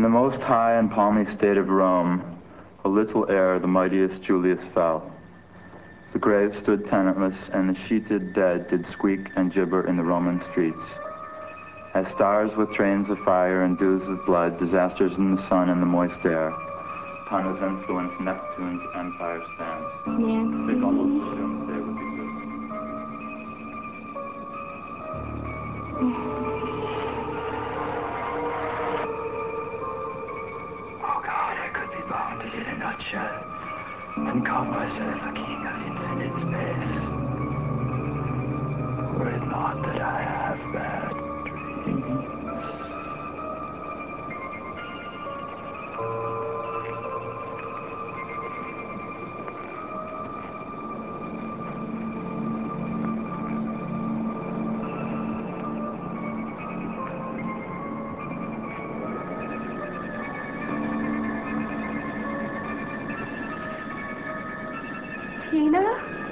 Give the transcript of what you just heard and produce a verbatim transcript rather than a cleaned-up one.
the most high and palmy state of Rome, a little ere the mightiest Julius fell. The grave stood tenantless, and the sheeted dead did squeak and gibber in the Roman streets. As stars with trains of fire and dews of blood, disasters in the sun and the moist air, upon whose influence Neptune's empire stands. Nancy. They've almost assumed they would be good. Oh God, I could be bounded in a nutshell and call myself a king of infinite space. Were it not that I have bad dreams. Tina?